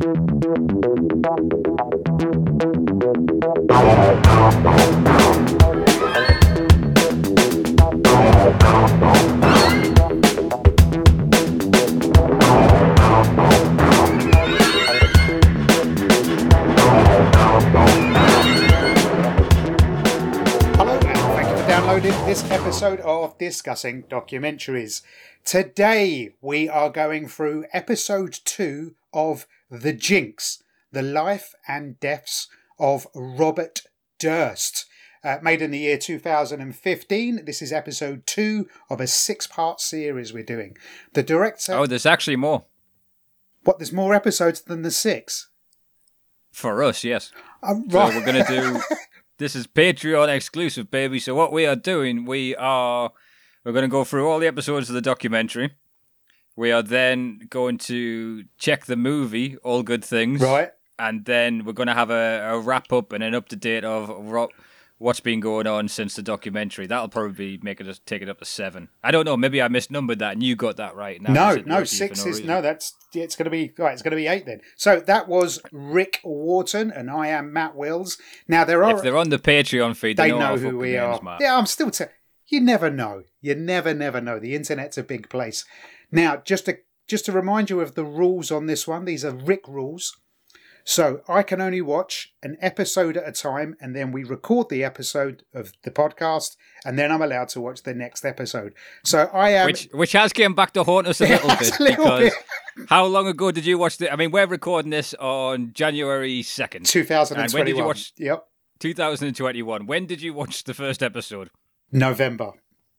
This episode of Discussing Documentaries. Today we are going through episode 2 of The Jinx, the life and deaths of Robert Durst. Made in the year 2015. This is episode 2 of a 6-part series we're doing. The director... Oh, there's actually more. What, there's more episodes than the 6? For us, yes. Right. So we're going to do... This is Patreon exclusive, baby. So what we are doing, we're going to go through all the episodes of the documentary. We are then going to check the movie, All Good Things. Right. And then we're going to have a wrap-up and an up-to-date of what's been going on since the documentary. That'll probably take it up to 7. I don't know. Maybe I misnumbered that and you got that right. Now no, 6 is... No, it's going to be... Right, it's going to be 8 then. So that was Rick Wharton and I am Matt Wills. Now there are... If they're on the Patreon feed, they know who we are. Matt. Yeah, I'm still... You never know. You never know. The internet's a big place. Now, just to remind you of the rules on this one, these are Rick rules. So I can only watch an episode at a time, and then we record the episode of the podcast, and then I'm allowed to watch the next episode. So I am... Which has came back to haunt us a little bit. Because how long ago did you watch the... I mean, we're recording this on January 2nd. 2021. And when did you watch... Yep. 2021. When did you watch the first episode? November.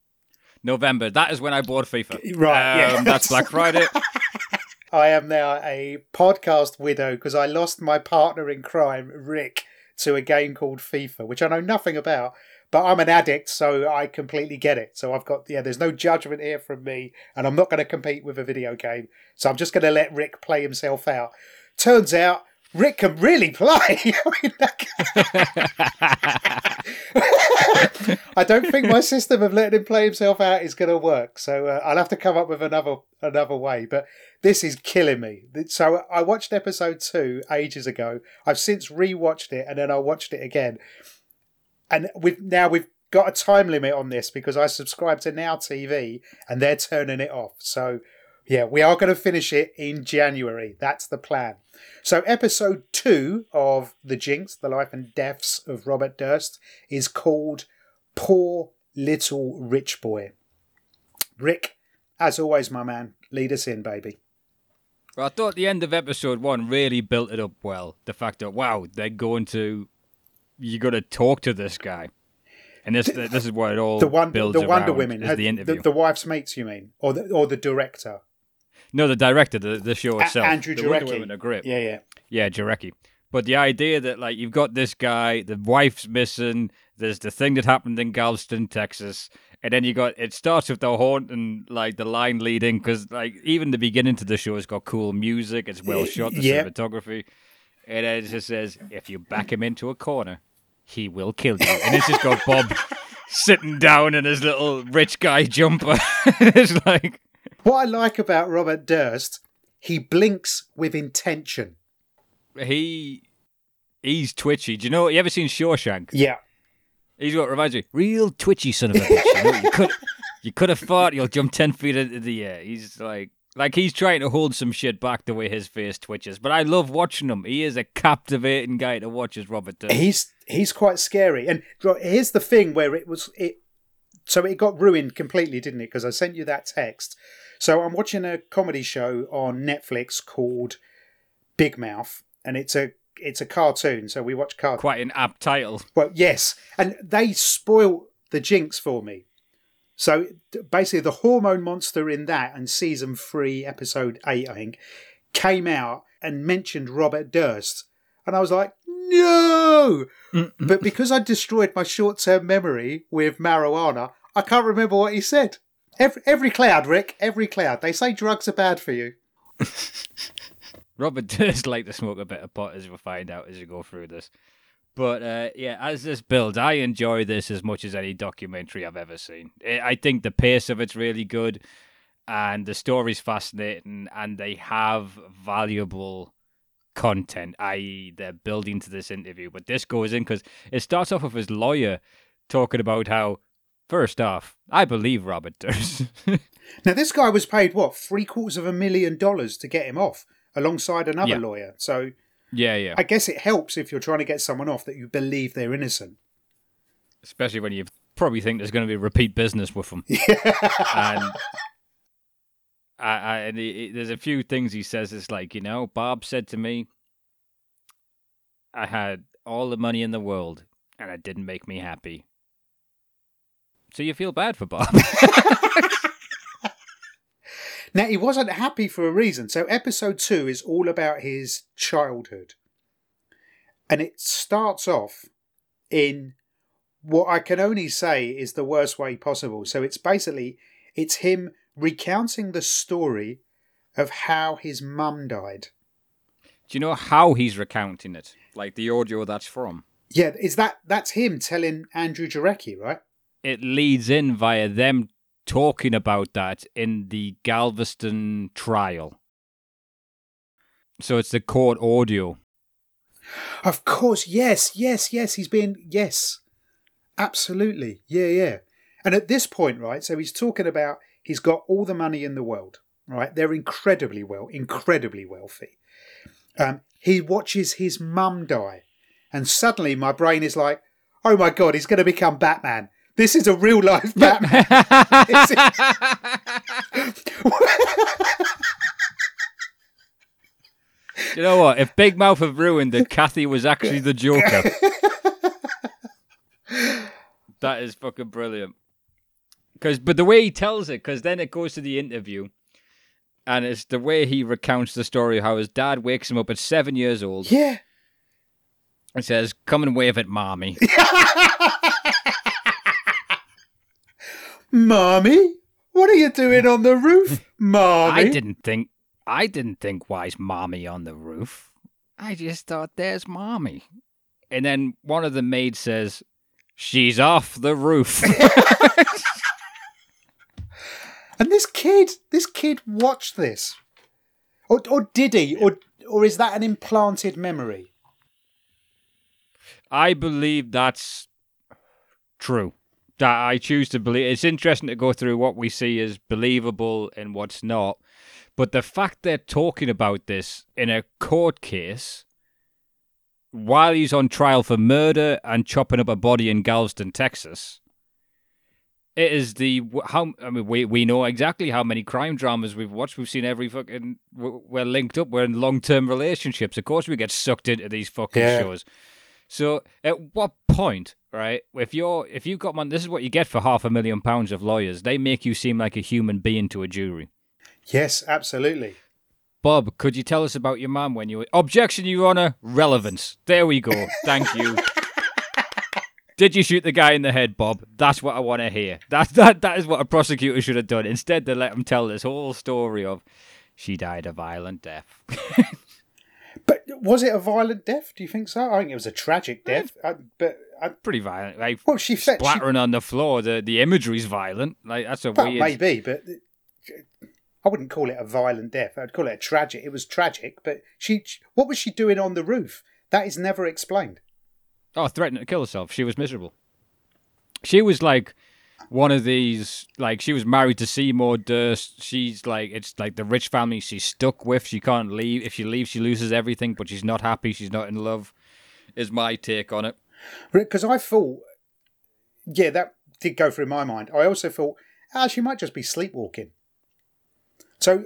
That is when I bought FIFA. Right, yeah. That's Black Friday. I am now a podcast widow because I lost my partner in crime, Rick, to a game called FIFA, which I know nothing about, but I'm an addict, so I completely get it. So I've got, there's no judgment here from me, and I'm not going to compete with a video game. So I'm just going to let Rick play himself out. Turns out, Rick can really play. I don't think my system of letting him play himself out is going to work. So I'll have to come up with another way. But this is killing me. So I watched episode 2 ages ago. I've since rewatched it and then I watched it again. And we've got a time limit on this because I subscribe to Now TV and they're turning it off. So yeah, we are going to finish it in January. That's the plan. So episode 2 of The Jinx, The Life and Deaths of Robert Durst, is called Poor Little Rich Boy. Rick, as always, my man, lead us in, baby. Well, I thought the end of episode 1 really built it up well. The fact that, wow, you're going to talk to this guy. And this is what it all builds around. The Wonder Women, is the interview. The wife's mates, you mean? Or the director? No, the director, the show itself. Andrew Jarecki. The Wonder Women are great. Yeah. Yeah, Jarecki. But the idea that, like, you've got this guy, the wife's missing, there's the thing that happened in Galveston, Texas, and then it starts with the haunt and, like, the line leading, because, like, even the beginning to the show has got cool music, it's well shot, the cinematography, and it just says, if you back him into a corner, he will kill you. And it's just got Bob sitting down in his little rich guy jumper. It's like... What I like about Robert Durst, he blinks with intention. He's twitchy. Do you know, you ever seen Shawshank? Yeah. He's what reminds me, real twitchy son of a bitch. You know, you could have thought you'll jump 10 feet into the air. He's like he's trying to hold some shit back the way his face twitches. But I love watching him. He is a captivating guy to watch as Robert Durst. He's quite scary. And here's the thing where so it got ruined completely, didn't it? Because I sent you that text. So I'm watching a comedy show on Netflix called Big Mouth, and it's a cartoon. So we watch cartoons. Quite an apt title. Well, yes, and they spoiled The Jinx for me. So basically, the hormone monster in that and season 3, episode 8, I think, came out and mentioned Robert Durst, and I was like, no. But because I destroyed my short-term memory with marijuana, I can't remember what he said. Every cloud, Rick, every cloud. They say drugs are bad for you. Robert does like to smoke a bit of pot, as we'll find out as you go through this. But as this builds, I enjoy this as much as any documentary I've ever seen. I think the pace of it's really good, and the story's fascinating, and they have valuable content, i.e., they're building to this interview. But this goes in because it starts off with his lawyer talking about how, first off, I believe Robert Durst. Now, this guy was paid, what, $750,000 to get him off alongside another lawyer. So, yeah. I guess it helps if you're trying to get someone off that you believe they're innocent. Especially when you probably think there's going to be repeat business with them. Yeah. And there's a few things he says. It's like, Bob said to me, I had all the money in the world and it didn't make me happy. So you feel bad for Bob. Now, he wasn't happy for a reason. So episode 2 is all about his childhood. And it starts off in what I can only say is the worst way possible. So it's him recounting the story of how his mum died. Do you know how he's recounting it? Like the audio that's from? Yeah, that's him telling Andrew Jarecki, right? It leads in via them talking about that in the Galveston trial. So it's the court audio. Of course, yes. Yes, absolutely. Yeah. And at this point, right, so he's talking about he's got all the money in the world, right? They're incredibly wealthy. He watches his mum die. And suddenly my brain is like, oh my God, he's going to become Batman. This is a real life Batman. You know what? If Big Mouth have ruined it, Kathy was actually the Joker. That is fucking brilliant. But the way he tells it, because then it goes to the interview, and it's the way he recounts the story of how his dad wakes him up at 7 years old. Yeah. And says, come and wave at Mommy. Mommy? What are you doing on the roof, Mommy? I didn't think why is Mommy on the roof? I just thought there's Mommy. And then one of the maids says, she's off the roof. And this kid watched this. Or did he? Or is that an implanted memory? I believe that's true. That I choose to believe. It's interesting to go through what we see as believable and what's not. But the fact they're talking about this in a court case while he's on trial for murder and chopping up a body in Galveston, Texas, it is we know exactly how many crime dramas we've watched. We've seen every fucking. We're linked up. We're in long-term relationships. Of course, we get sucked into these fucking shows. So, at what point, right? If you've got money, this is what you get for £500,000 of lawyers. They make you seem like a human being to a jury. Yes, absolutely. Bob, could you tell us about your mum when you... Objection, Your Honour. Relevance. There we go. Thank you. Did you shoot the guy in the head, Bob? That's what I want to hear. That is what a prosecutor should have done. Instead, they let him tell this whole story of she died a violent death. But was it a violent death? Do you think so? I think it was a tragic death. Pretty violent. Like, well, she splattering on the floor. The imagery's violent. Like, that's a weird... Maybe, but I wouldn't call it a violent death. I'd call it a tragic. It was tragic, but what was she doing on the roof? That is never explained. Oh, threatening to kill herself. She was miserable. She was like one of these, like, she was married to Seymour Durst. She's like, it's like the rich family she's stuck with. She can't leave. If she leaves, she loses everything, but she's not happy. She's not in love, is my take on it. Because I thought, yeah, that did go through my mind. I also thought, she might just be sleepwalking. So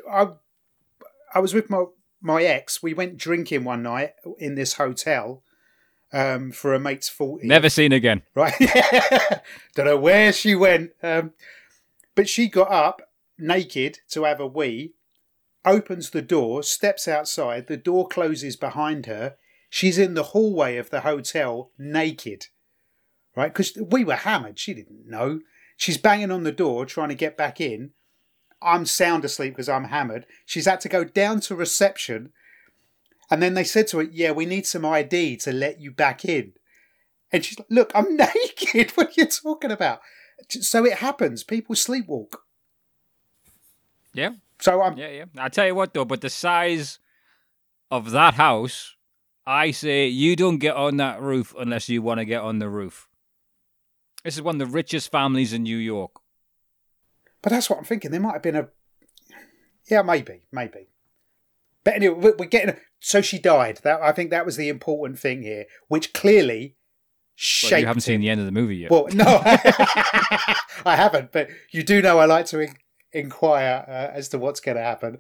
I was with my ex. We went drinking one night in this hotel for a mate's 40th. Never seen again. Right. Don't know where she went. But she got up naked to have a wee, opens the door, steps outside. The door closes behind her. She's in the hallway of the hotel naked. Right? Because we were hammered. She didn't know. She's banging on the door trying to get back in. I'm sound asleep because I'm hammered. She's had to go down to reception. And then they said to her, yeah, we need some ID to let you back in. And she's like, look, I'm naked. What are you talking about? So it happens. People sleepwalk. Yeah. So Yeah. I tell you what, though, but the size of that house, I say you don't get on that roof unless you want to get on the roof. This is one of the richest families in New York. But that's what I'm thinking. There might have been a... Yeah, maybe. But anyway, we're getting... So she died. I think that was the important thing here, which clearly shaped Well, you haven't seen him. the end of the movie yet. Well, no, I haven't. But you do know I like to inquire as to what's going to happen.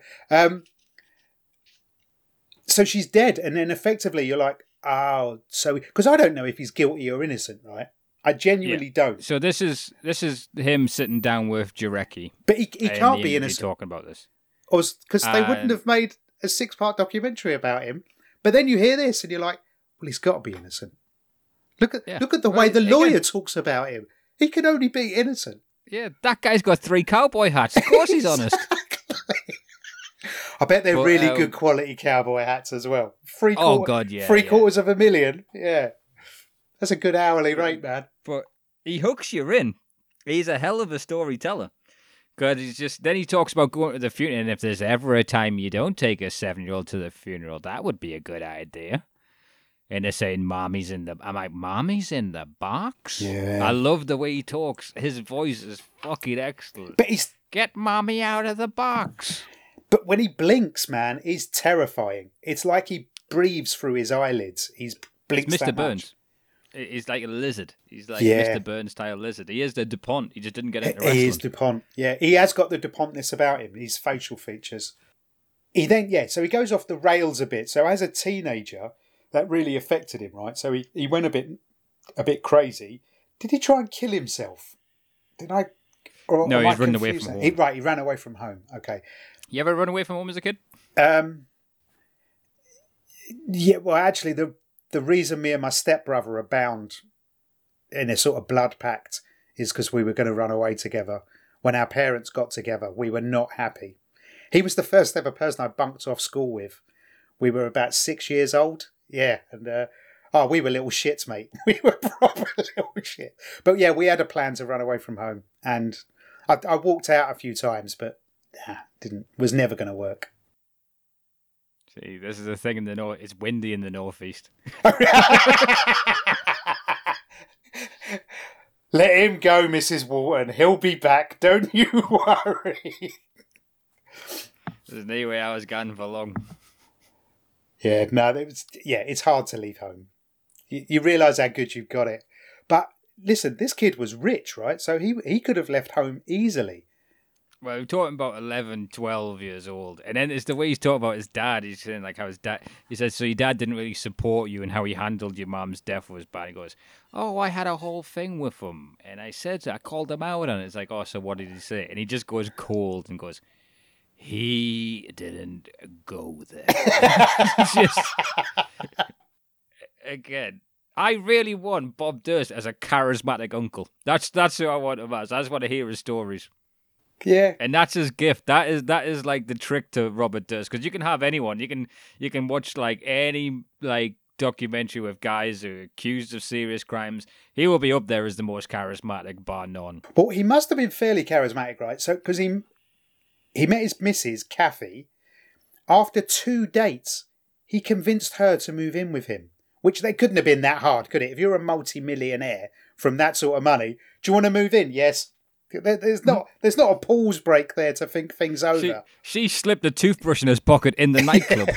So she's dead, and then effectively you're like, oh, so... Because I don't know if he's guilty or innocent, right? I genuinely don't. So this is him sitting down with Jarecki. But he can't be innocent. Talking about this. Because they wouldn't have made a 6-part documentary about him. But then you hear this and you're like, well, he's got to be innocent. Look at the way the lawyer talks about him. He can only be innocent. Yeah, that guy's got 3 cowboy hats. Of course he's honest. I bet they're really good quality cowboy hats as well. Three quarters of $1 million. Yeah. That's a good hourly rate, man. But he hooks you in. He's a hell of a storyteller. Because then he talks about going to the funeral, and if there's ever a time you don't take a 7-year-old to the funeral, that would be a good idea. And they're saying, Mommy's in the... I'm like, Mommy's in the box? Yeah. I love the way he talks. His voice is fucking excellent. But he's... Get Mommy out of the box. But when he blinks, man, he's terrifying. It's like he breathes through his eyelids. He's blinks it's Mr. that Burns. much. He's like a lizard. He's like Mr. Burns style lizard. He is the DuPont. He just didn't get into wrestling. He is DuPont. Yeah, he has got the DuPontness about him. His facial features. So he goes off the rails a bit. So as a teenager, that really affected him, right? So he went a bit crazy. Did he try and kill himself? No, he's running away from home. He ran away from home. Okay. You ever run away from home as a kid? Yeah. Well, actually, the reason me and my stepbrother are bound in a sort of blood pact is because we were going to run away together. When our parents got together, we were not happy. He was the first ever person I bunked off school with. We were about 6 years old. Yeah. And, we were little shits, mate. We were proper little shit. But yeah, we had a plan to run away from home. And I walked out a few times, but was never going to work. See, this is the thing in the north. It's windy in the northeast. Let him go, Mrs. Walton. He'll be back. Don't you worry. There's no way I was gone for long. Yeah, no, it's hard to leave home. You realise how good you've got it. But listen, this kid was rich, right? So he could have left home easily. Well, we're talking about 11, 12 years old. And then it's the way he's talking about his dad. He's saying, like, how his dad... He says, so your dad didn't really support you and how he handled your mom's death was bad. He goes, oh, I had a whole thing with him. And I called him out on it. It's like, oh, so what did he say? And he just goes cold and goes, he didn't go there. Just... Again, I really want Bob Durst as a charismatic uncle. That's who I want him as. I just want to hear his stories. Yeah, and that's his gift. That is like the trick to Robert Durst, because you can have anyone. You can watch like any like documentary with guys who are accused of serious crimes. He will be up there as the most charismatic, bar none. But he must have been fairly charismatic, right? So because he met his missus Kathy after 2 dates, he convinced her to move in with him, which they couldn't have been that hard, could it? If you're a multi-millionaire from that sort of money, do you want to move in? Yes. There's not a pause break there to think things over. She slipped a toothbrush in his pocket in the nightclub.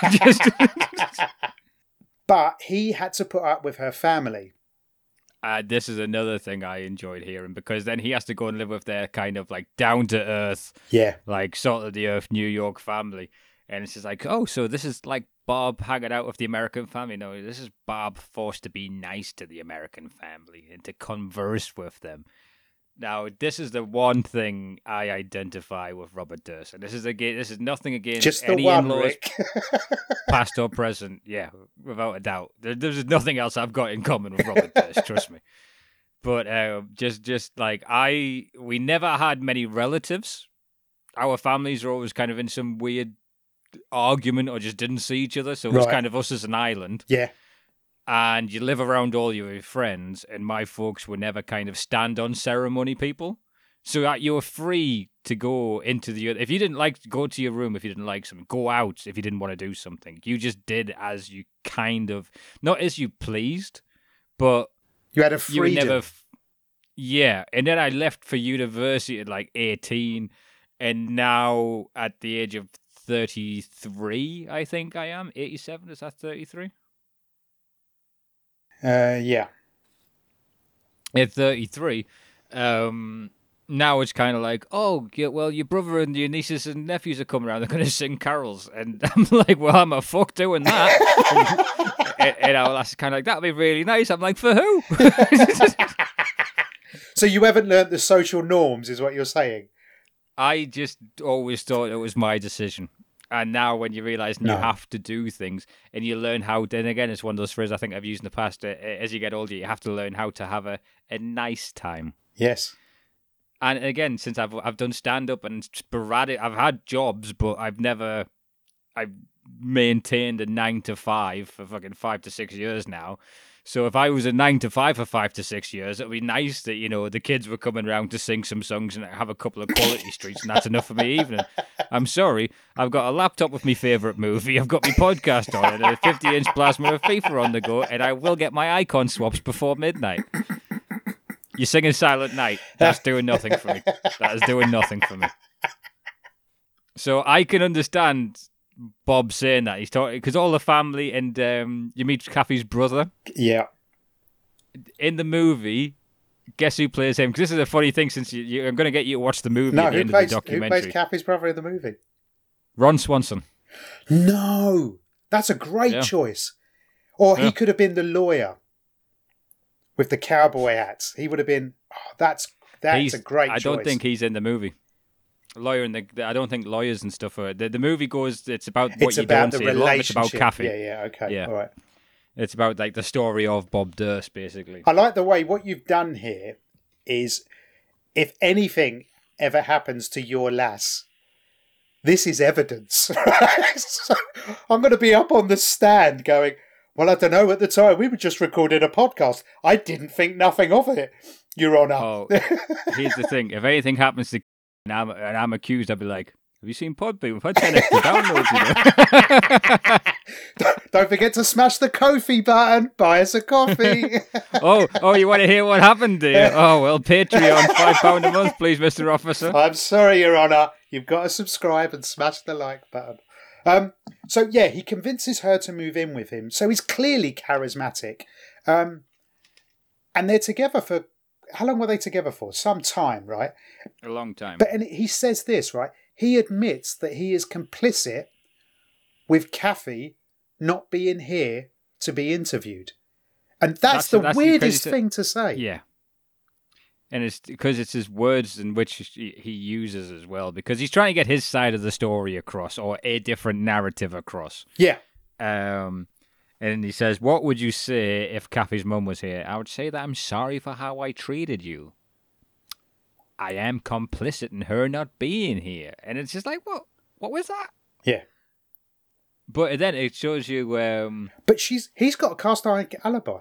But he had to put up with her family. This is another thing I enjoyed hearing, because then he has to go and live with their kind of like down to earth, like salt of the earth New York family. And it's just like, oh, so this is like Bob hanging out with the American family. No, this is Bob forced to be nice to the American family and to converse with them. Now, this is the one thing I identify with Robert Durst, and this is nothing against just any the one, in-laws, Rick. past or present. Yeah, without a doubt. There's nothing else I've got in common with Robert Durst. Trust me. But just like we never had many relatives. Our families were always kind of in some weird argument or just didn't see each other, so it was kind of us as an island. Yeah. And you live around all your friends, and my folks were never kind of stand-on ceremony people. So that you were free to go into the, if you didn't like to go to your room, if you didn't like something, go out if you didn't want to do something. You just did as you kind of, not as you pleased, but You had a you were freedom. never. Yeah, and then I left for university at like 18, and now at the age of 33, I think I am 87. Is that 33? Yeah. At 33, now it's kind of like, oh, yeah, well, your brother and your nieces and nephews are coming around. They're going to sing carols, and I'm like, well, I'm a fuck doing that. and I was kind of like, that'd be really nice. I'm like, for who? So you haven't learnt the social norms, is what you're saying? I just always thought it was my decision. And now when you realise you have to do things and you learn how, then again, it's one of those phrases I think I've used in the past. As you get older, you have to learn how to have a nice time. Yes. And again, since I've done stand-up and sporadic, I've had jobs, but I've maintained a 9 to 5 for fucking 5 to 6 years now. So if I was a 9 to 5 for 5 to 6 years, it'd be nice that, you know, the kids were coming around to sing some songs and have a couple of quality streets, and that's enough for me evening. I'm sorry, I've got a laptop with my favourite movie, I've got my podcast on it, and a 50-inch plasma of FIFA on the go, and I will get my icon swaps before midnight. You're singing Silent Night. That's doing nothing for me. That is doing nothing for me. So I can understand Bob saying that. He's talking because all the family, and you meet Kathy's brother. Yeah. In the movie, guess who plays him? Because this is a funny thing. Since I'm going to get you to watch the movie at the end of the documentary. Who plays Kathy's brother in the movie? Ron Swanson. No, that's a great choice. Or he could have been the lawyer with the cowboy hats. He would have been. Oh, that's a great choice. I don't think he's in the movie. Lawyer and I don't think lawyers and stuff are. The movie goes. It's about what you don't see. A lot of it's about Kathy. Yeah. Okay. Yeah. All right. It's about like the story of Bob Durst, basically. I like the way what you've done here is, if anything ever happens to your lass, this is evidence. So I'm going to be up on the stand going, well, I don't know, at the time we were just recording a podcast. I didn't think nothing of it, Your Honour. Oh, here's the thing. If anything happens to and I'm accused, I'd be like, have you seen Podbean? We've had 10 extra downloads. Don't forget to smash the Ko-fi button. Buy us a coffee. oh, you want to hear what happened there? Oh, well, Patreon, £5 a month, please, Mr. Officer. I'm sorry, Your Honour. You've got to subscribe and smash the like button. So, yeah, he convinces her to move in with him. So he's clearly charismatic. And they're together for... How long were they together for? Some time, right? A long time. But and he says this, right? He admits that he is complicit with Kathy not being here to be interviewed. And that's the weirdest thing to say. Yeah. And it's because it's his words in which he uses as well, because he's trying to get his side of the story across, or a different narrative across. Yeah. And he says, what would you say if Kathy's mum was here? I would say that I'm sorry for how I treated you. I am complicit in her not being here. And it's just like, what was that? Yeah. But then it shows you... But he's got a cast iron alibi.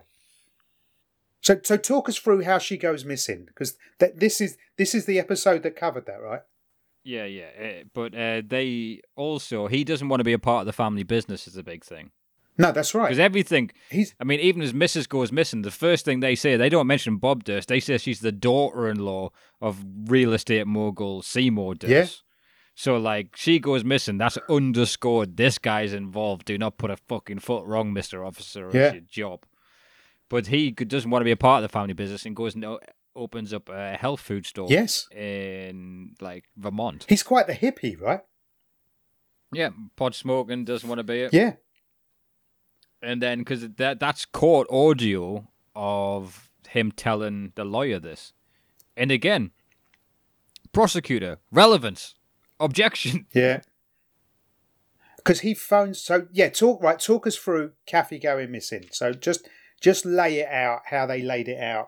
So talk us through how she goes missing, because this is the episode that covered that, right? Yeah. But he doesn't want to be a part of the family business is the big thing. No, that's right. Because everything... even as Mrs. goes missing, the first thing they say, they don't mention Bob Durst. They say she's the daughter-in-law of real estate mogul Seymour Durst. Yeah. So, like, she goes missing. That's underscored. This guy's involved. Do not put a fucking foot wrong, Mr. Officer. It's your job. But he doesn't want to be a part of the family business and goes and opens up a health food store. Yes. In, like, Vermont. He's quite the hippie, right? Yeah. Pod smoking, doesn't want to be it. Yeah. And then, because that's court audio of him telling the lawyer this. And again, prosecutor, relevance, objection. Yeah. Because he phones... So, yeah, talk us through Kathy going missing. So just lay it out, how they laid it out.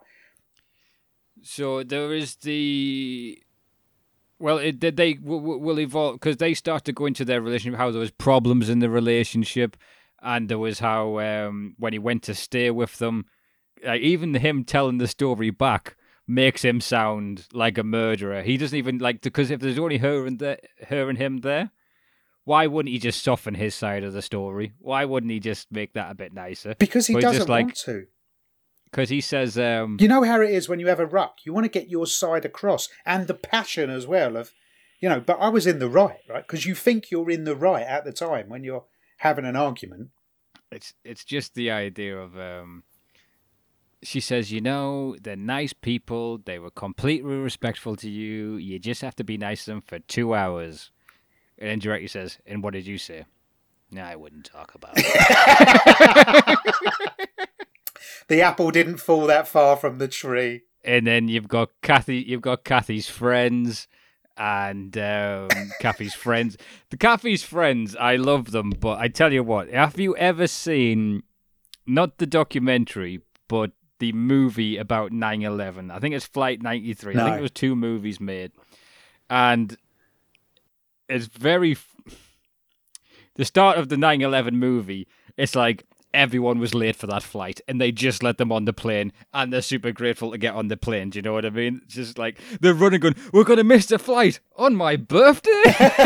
So there is the... Well, they will evolve, because they start to go into their relationship, how there was problems in the relationship. And there was how when he went to stay with them, even him telling the story back, makes him sound like a murderer. He doesn't even like, because if there's only her and him there, why wouldn't he just soften his side of the story? Why wouldn't he just make that a bit nicer? Because he But doesn't just like, want to. because he says, You know how it is when you have a ruck. You want to get your side across, and the passion as well of, but I was in the right? Because you think you're in the right at the time when you're having an argument. it's just the idea of, she says, they're nice people. They were completely respectful to you. You just have to be nice to them for 2 hours. And then director says, and what did you say? No, I wouldn't talk about it. The apple didn't fall that far from the tree. And then you've got Kathy's friends and Kathy's friends. The Kathy's friends, I love them, but I tell you what, have you ever seen, not the documentary, but the movie about 9/11? I think it's Flight 93. No. I think there was 2 movies made. And it's very... The start of the 9/11 movie, it's like everyone was late for that flight and they just let them on the plane and they're super grateful to get on the plane. Do you know what I mean? It's just like they're running going, we're going to miss the flight on my birthday.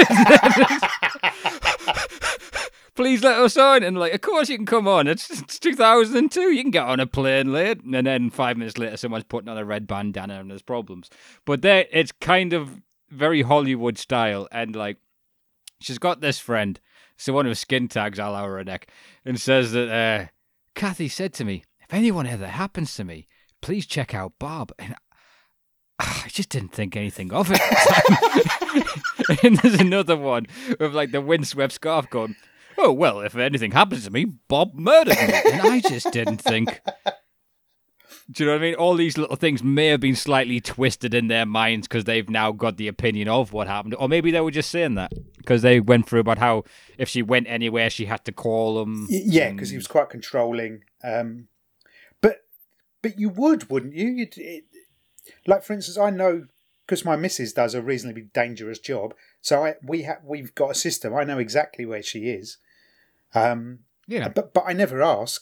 Please let us on. And like, of course you can come on. It's 2002. You can get on a plane late. And then 5 minutes later, someone's putting on a red bandana and there's problems. But there, it's kind of very Hollywood style. And like, she's got this friend. So one of his skin tags all over her neck, and says that Kathy said to me, if anyone ever happens to me, please check out Bob. And I just didn't think anything of it. And there's another one with like the windswept scarf going, oh, well, if anything happens to me, Bob murdered me. And I just didn't think. Do you know what I mean? All these little things may have been slightly twisted in their minds because they've now got the opinion of what happened. Or maybe they were just saying that because they went through about how if she went anywhere, she had to call him. Yeah, because he was quite controlling. But you would, wouldn't you? Like, for instance, I know, because my missus does a reasonably dangerous job, so we've got a system. I know exactly where she is. Yeah. But I never ask.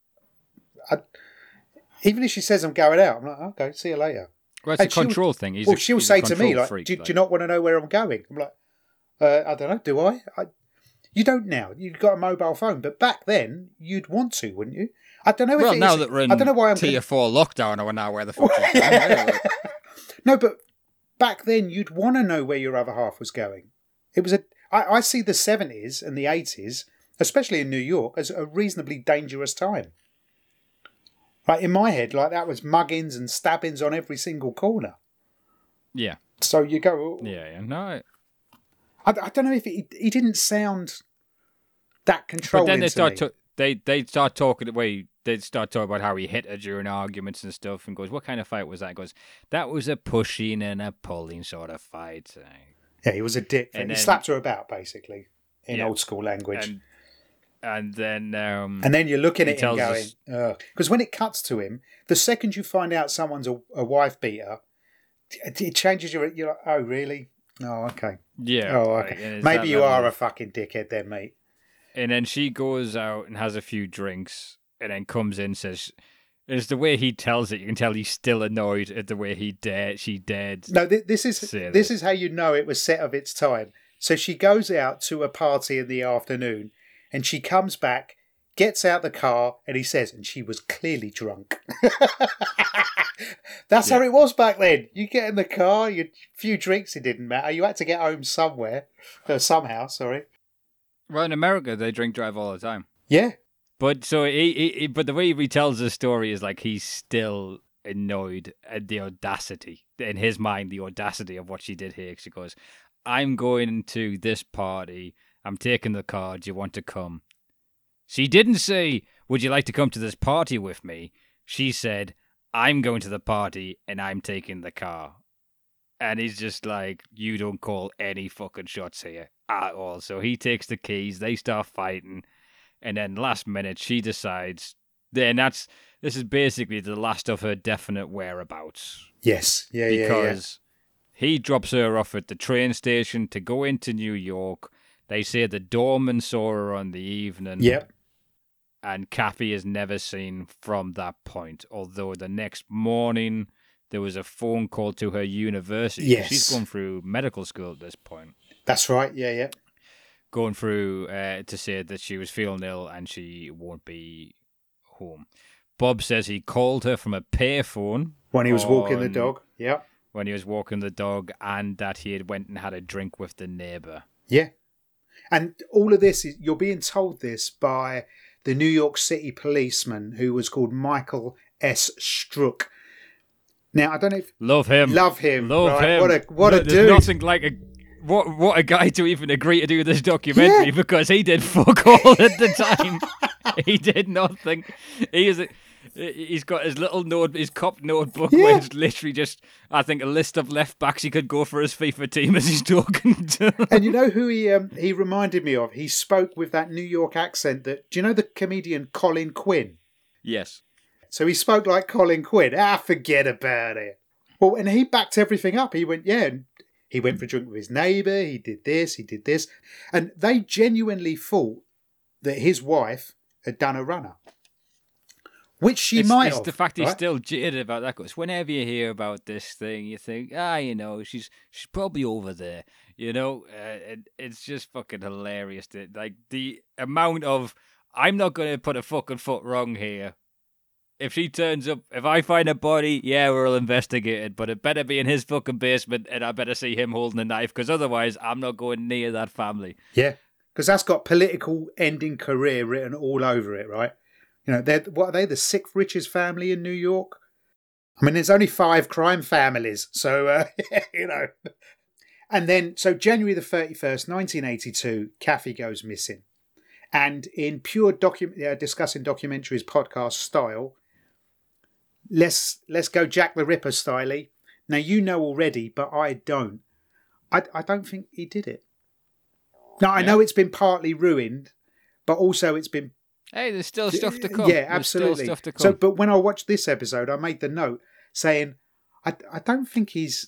Even if she says I'm going out, I'm like, okay, see you later. Well, it's a control thing. She'll say to me, like, freak, do you not want to know where I'm going? I'm like, I don't know, do I? You don't now. You've got a mobile phone. But back then, you'd want to, wouldn't you? I don't know if now that we're in I don't know why I'm Tier 4 lockdown or now where the fuck is going. No, but back then, you'd want to know where your other half was going. It was I see the 70s and the 80s, especially in New York, as a reasonably dangerous time. Like, in my head, like, that was muggings and stabbings on every single corner. Yeah. So you go... Yeah. No. I don't know if he didn't sound that controlling. But then they start talking the way they start talking about how he hit her during arguments and stuff, and goes, "What kind of fight was that?" And goes, "That was a pushing and a pulling sort of fight." Yeah, he was a dick. He slapped her about, basically, in old school language. And then you're looking at him going, because when it cuts to him, the second you find out someone's a wife beater, it changes you're like, oh really? Oh, okay. Yeah. Oh, okay. Maybe you are a fucking dickhead then, mate. And then she goes out and has a few drinks and then comes in and says, it's the way he tells it, you can tell he's still annoyed at the way she dared. No, this is how you know it was set of its time. So she goes out to a party in the afternoon and she comes back, gets out the car, and he says, and she was clearly drunk. That's how it was back then. You get in the car, a few drinks, it didn't matter. You had to get home somewhere. Somehow, sorry. Well, in America, they drink drive all the time. Yeah. But so but the way he retells the story is like he's still annoyed at the audacity, in his mind, the audacity of what she did here. She goes, I'm going to this party. I'm taking the car. Do you want to come? She didn't say, would you like to come to this party with me? She said, I'm going to the party and I'm taking the car. And he's just like, you don't call any fucking shots here at all. So he takes the keys. They start fighting. And then last minute, she decides. Then this is basically the last of her definite whereabouts. Yes. Yeah, because he drops her off at the train station to go into New York. They say the doorman saw her on the evening. Yep. And Kathy is never seen from that point. Although the next morning, there was a phone call to her university. Yes. She's going through medical school at this point. That's right. Yeah, yeah. Going through to say that she was feeling ill and she won't be home. Bob says he called her from a payphone When he was walking the dog. Yeah. When he was walking the dog, and that he had went and had a drink with the neighbour. Yeah. And all of this, you're being told this by the New York City policeman who was called Michael S. Strzok. Now, I don't know if... Love him. Love him. Love right? him. What a There's dude. nothing like a... What a guy to even agree to do this documentary, because he did fuck all at the time. He did nothing. He's got his little his cop notebook where it's literally just, I think, a list of left backs he could go for his FIFA team as he's talking to. And you know who he reminded me of? He spoke with that New York accent that, do you know the comedian Colin Quinn? Yes. So he spoke like Colin Quinn. Forget about it. Well, and he backed everything up. He went, he went for a drink with his neighbour. He did this. And they genuinely thought that his wife had done a runner. Which she might have. It's the fact he's still jaded about that. Because whenever you hear about this thing, you think, she's probably over there. It's just fucking hilarious. Like, the amount of, I'm not going to put a fucking foot wrong here. If she turns up, if I find a body, we'll investigate it. But it better be in his fucking basement, and I better see him holding a knife, because otherwise I'm not going near that family. Yeah, because that's got political ending career written all over it, right? What are they, the sixth richest family in New York? I mean, there's only 5 crime families, so, And then, so January the 31st, 1982, Kathy goes missing. And in pure discussing documentaries podcast style, let's go Jack the Ripper style. Now, you know already, but I don't. I don't think he did it. Now, I know it's been partly ruined, but also it's been... Hey, there's still stuff to come. Yeah, absolutely. There's still stuff to come. So, but when I watched this episode, I made the note saying, I don't think he's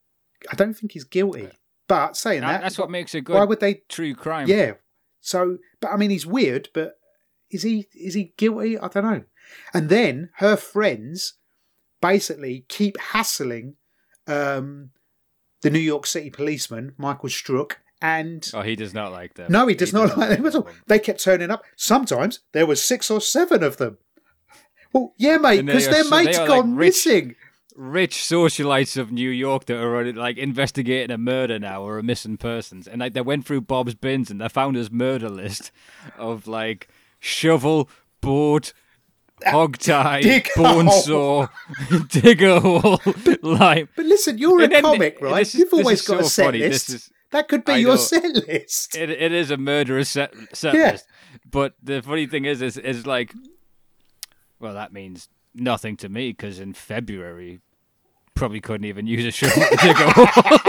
guilty. But saying that's what makes a good why would they, true crime. Yeah. So, but I mean, he's weird, but is he guilty? I don't know. And then her friends basically keep hassling the New York City policeman, Michael Strzok, and... Oh, he does not like them. No, he does not like them at all. They kept turning up. Sometimes there was 6 or 7 of them. Well, yeah, mate, because their mate's gone missing. Rich socialites of New York that are like investigating a murder now or a missing persons, and like they went through Bob's bins and they found his murder list of like shovel, boat, hog tie, bone saw, dig a hole, lime. But listen, you're a comic, right? You've always got a set list. That could be your set list. It is a murderous set list. But the funny thing is like, well, that means nothing to me, because in February probably couldn't even use a shovel to dig a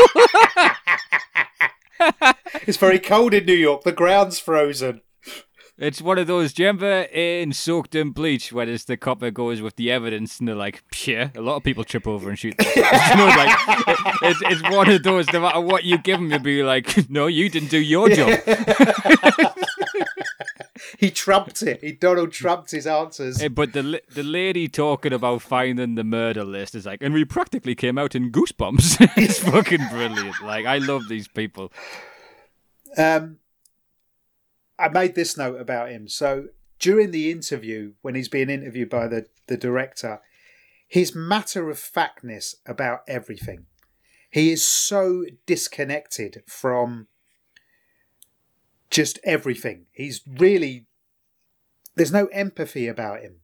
hole. It's very cold in New York. The ground's frozen. It's one of those, do you remember in Soaked in Bleach where the copper goes with the evidence and they're like, yeah, a lot of people trip over and shoot themselves. It's one of those, no matter what you give them, you'll be like, no, you didn't do your job. He trumped it. He Donald Trumped his answers. But the lady talking about finding the murder list is like, and we practically came out in Goosebumps. It's fucking brilliant. Like, I love these people. I made this note about him. So during the interview, when he's being interviewed by the director, his matter-of-factness about everything. He is so disconnected from just everything. He's really... There's no empathy about him.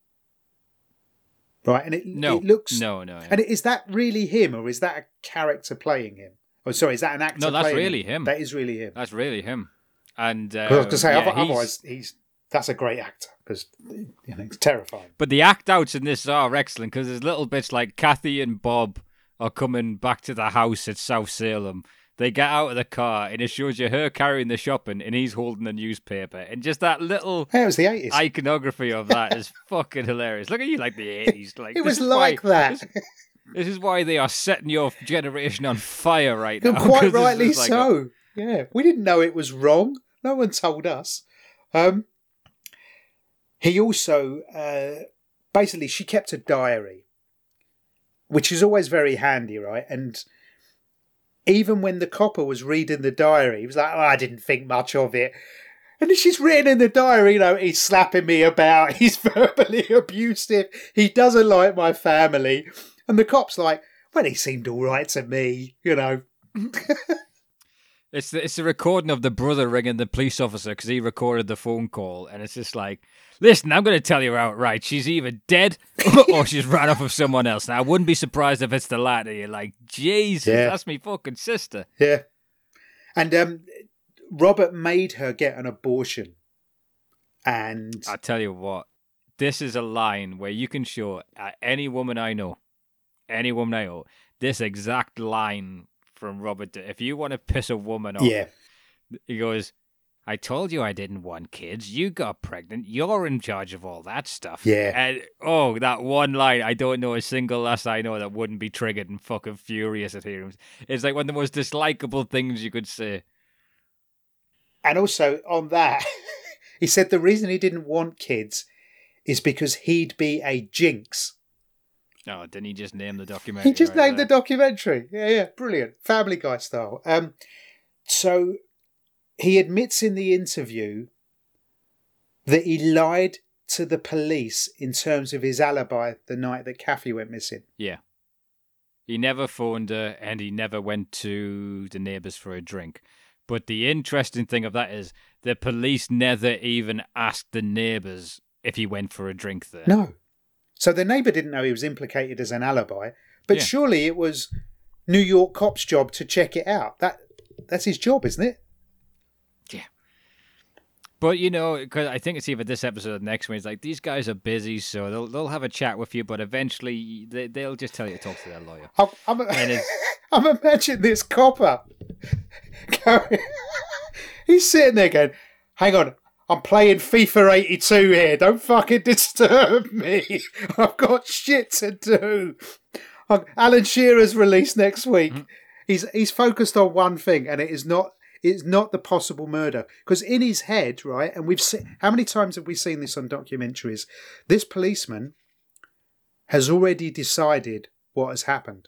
Right? And it looks... No. And is that really him, or is that a character playing him? Oh, sorry, is that an actor playing him? No, that's really him. That is really him. That's really him. And I was going to say, otherwise, that's a great actor, because it's terrifying. But the act outs in this are excellent, because there's little bits like Kathy and Bob are coming back to the house at South Salem. They get out of the car, and it shows you her carrying the shopping, and he's holding a newspaper. And just that little it was the 80s. Iconography of that is fucking hilarious. Look at you, like the 80s. Like, it was like that. This is why they are setting your generation on fire right now. Quite rightly so. Yeah, we didn't know it was wrong. No one told us. He also, basically, she kept a diary which is always very handy, right? And even when the copper was reading the diary, he was like, I didn't think much of it. And then she's written in the diary, he's slapping me about, he's verbally abusive, he doesn't like my family. And the cop's like, well, he seemed all right to me, It's the recording of the brother ringing the police officer because he recorded the phone call, and it's just like, listen, I'm going to tell you outright, she's either dead or she's ran off with someone else. Now, I wouldn't be surprised if it's the latter. You're like, Jesus, that's me fucking sister. Yeah. And Robert made her get an abortion. And I tell you what, this is a line where you can show any woman I know, this exact line from Robert. If you want to piss a woman off, he goes, I told you I didn't want kids. You got pregnant. You're in charge of all that stuff. Yeah. And that one line, I don't know a single lass I know that wouldn't be triggered and fucking furious at hearing. It's like one of the most dislikable things you could say. And also on that, he said the reason he didn't want kids is because he'd be a jinx. Oh, didn't he just name the documentary? He just named the documentary. Yeah, brilliant. Family Guy style. So he admits in the interview that he lied to the police in terms of his alibi the night that Kathy went missing. Yeah. He never phoned her and he never went to the neighbours for a drink. But the interesting thing of that is the police never even asked the neighbours if he went for a drink there. No. So the neighbour didn't know he was implicated as an alibi, but surely it was New York cop's job to check it out. That's his job, isn't it? Yeah. But, because I think it's either this episode or the next one, it's like, these guys are busy, so they'll have a chat with you, but eventually they'll just tell you to talk to their lawyer. I'm imagining this copper going, he's sitting there going, hang on, I'm playing FIFA 82 here. Don't fucking disturb me. I've got shit to do. Alan Shearer's released next week. Mm-hmm. He's focused on one thing, and it's not the possible murder. Because in his head, right, and we've seen, how many times have we seen this on documentaries? This policeman has already decided what has happened.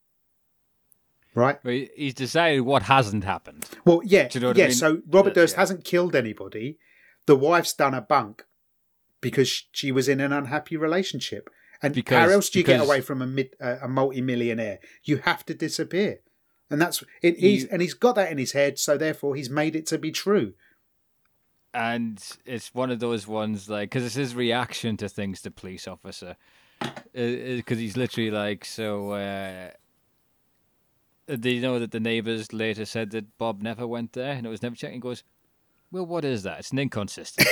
Right? Well, he's decided what hasn't happened. Well, yeah. Do you know what I mean? So Robert Durst hasn't killed anybody. The wife's done a bunk because she was in an unhappy relationship. And how else do you get away from a multi-millionaire? You have to disappear. And that's it. He's got that in his head, so therefore he's made it to be true. And it's one of those ones, like, because it's his reaction to things, the police officer. Because he's literally like, so... do you know that the neighbours later said that Bob never went there and it was never checked? And he goes, well, what is that? It's an inconsistency.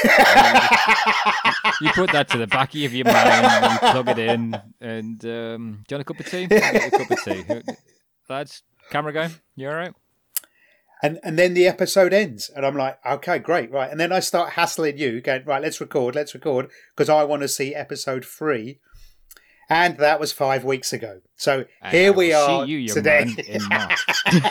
You put that to the back of your mind and plug it in. And do you want a cup of tea? A cup of tea. Lads, camera guy, you all right? And then the episode ends. And I'm like, okay, great, right. And then I start hassling you, going, right, let's record, because I want to see episode 3. And that was 5 weeks ago. So here we are today. In March.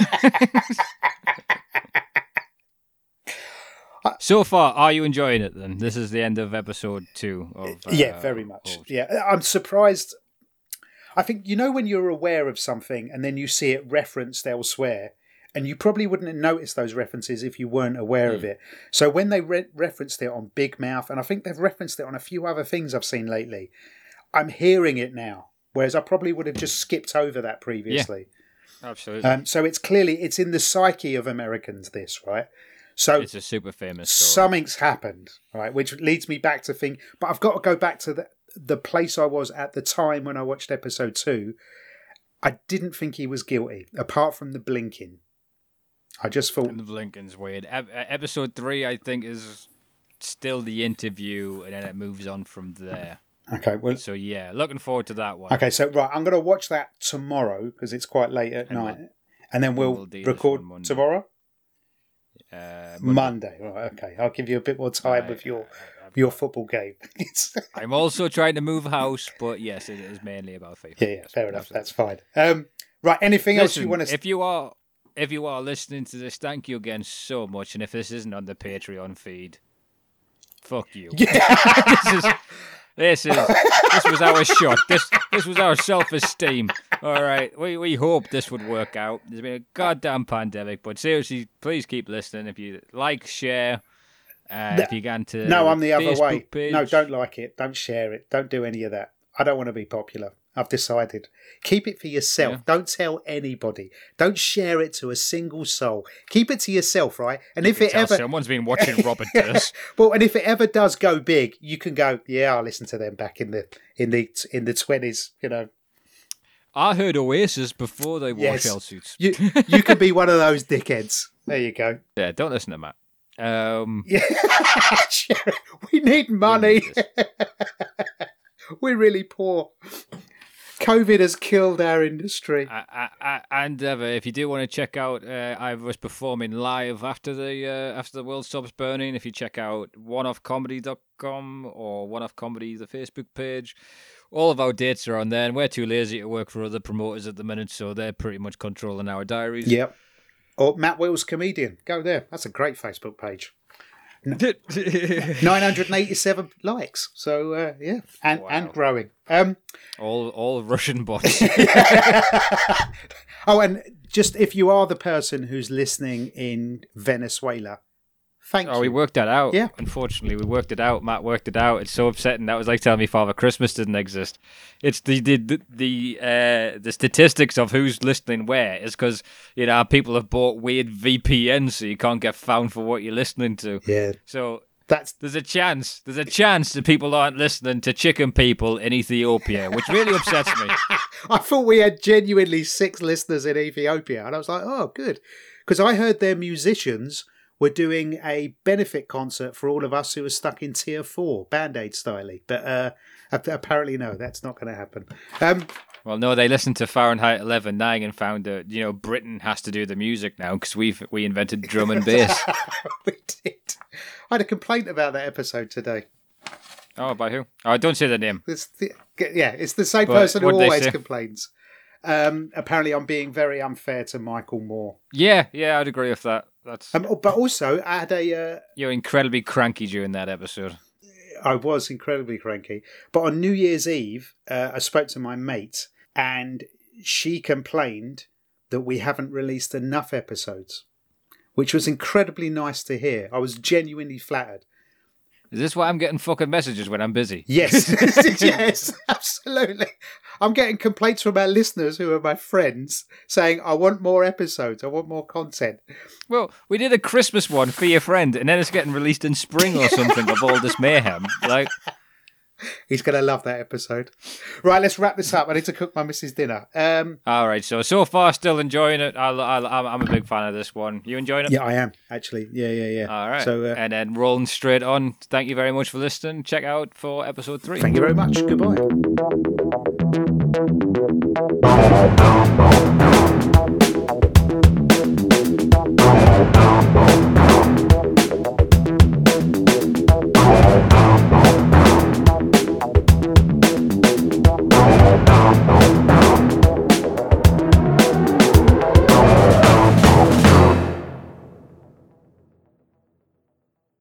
So far, are you enjoying it then? This is the end of episode 2. Yeah, very much. Yeah, I'm surprised. I think, when you're aware of something and then you see it referenced elsewhere, and you probably wouldn't have noticed those references if you weren't aware of it. So when they referenced it on Big Mouth, and I think they've referenced it on a few other things I've seen lately, I'm hearing it now, whereas I probably would have just skipped over that previously. Yeah, absolutely. So it's in the psyche of Americans, this, right? So it's a super famous story. Something's happened, right? Which leads me back to think, but I've got to go back to the place I was at the time when I watched episode 2. I didn't think he was guilty, apart from the blinking. I just thought... And the blinking's weird. Episode 3, I think, is still the interview, and then it moves on from there. Okay, well... So, yeah, looking forward to that one. Okay, so, right, I'm going to watch that tomorrow, because it's quite late at night. And then we'll record tomorrow? Monday. Right, okay. I'll give you a bit more time with your football game. I'm also trying to move house, but yes, it is mainly about FIFA. Yeah, fair enough. That's fine. Right, anything else you want to... If you are listening to this, thank you again so much. And if this isn't on the Patreon feed, fuck you. Yeah. This was our shot. This was our self-esteem. All right, we hoped this would work out. There's been a goddamn pandemic, but seriously, please keep listening. If you like, share. If you get to no, I'm the other Facebook way. page. No, don't like it. Don't share it. Don't do any of that. I don't want to be popular. I've decided. Keep it for yourself. Yeah. Don't tell anybody. Don't share it to a single soul. Keep it to yourself, right? And if it ever someone's been watching Robert Durst. well, and if it ever does go big, you can go, yeah, I'll listen to them back in the 20s. You know, I heard Oasis before they wore Yes. shell suits. you could be one of those dickheads. There you go. Yeah, don't listen to Matt. Yeah, we need money. We're really poor. COVID has killed our industry. And if you do want to check out, I was performing live after the world stops burning. If you check out oneoffcomedy.com or oneoffcomedy, the Facebook page, all of our dates are on there. And we're too lazy to work for other promoters at the minute, so they're pretty much controlling our diaries. Yep. Or Matt Wills Comedian. Go there. That's a great Facebook page. 987 likes. So yeah, and Wow. and growing. All Russian bots. Oh, and just if you are the person who's listening in Venezuela, thank you. We worked that out. Yeah. Unfortunately, we worked it out. Matt worked it out. It's so upsetting. That was like telling me Father Christmas didn't exist. It's the statistics of who's listening where is because people have bought weird VPNs, so you can't get found for what you're listening to. Yeah, So that's there's a chance that people aren't listening to chicken people in Ethiopia, which really upsets me. I thought we had genuinely 6 listeners in Ethiopia, and I was like, oh, good, because I heard their musicians were doing a benefit concert for all of us who are stuck in Tier 4, Band-Aid style. But apparently, no, that's not going to happen. Well, no, they listened to Fahrenheit 11/9 and found that Britain has to do the music now because we invented drum and bass. We did. I had a complaint about that episode today. Oh, by who? Oh, don't say the name. It's the same But person who what'd they always say? complains. Apparently, I'm being very unfair to Michael Moore. Yeah, I'd agree with that. That's But also, I had you're incredibly cranky during that episode. I was incredibly cranky. But on New Year's Eve, I spoke to my mate, and she complained that we haven't released enough episodes, which was incredibly nice to hear. I was genuinely flattered. Is this why I'm getting fucking messages when I'm busy? Yes, yes, absolutely. I'm getting complaints from our listeners who are my friends saying, I want more episodes, I want more content. Well, we did a Christmas one for your friend, and then it's getting released in spring or something of all this mayhem. Like, He's going to love that episode. Right, let's wrap this up. I need to cook my missus dinner. all right, so far still enjoying it. I'm a big fan of this one. You enjoying it? Yeah, I am, actually. Yeah. All right. So, and then rolling straight on. Thank you very much for listening. Check out for episode 3. thank you very much. Goodbye.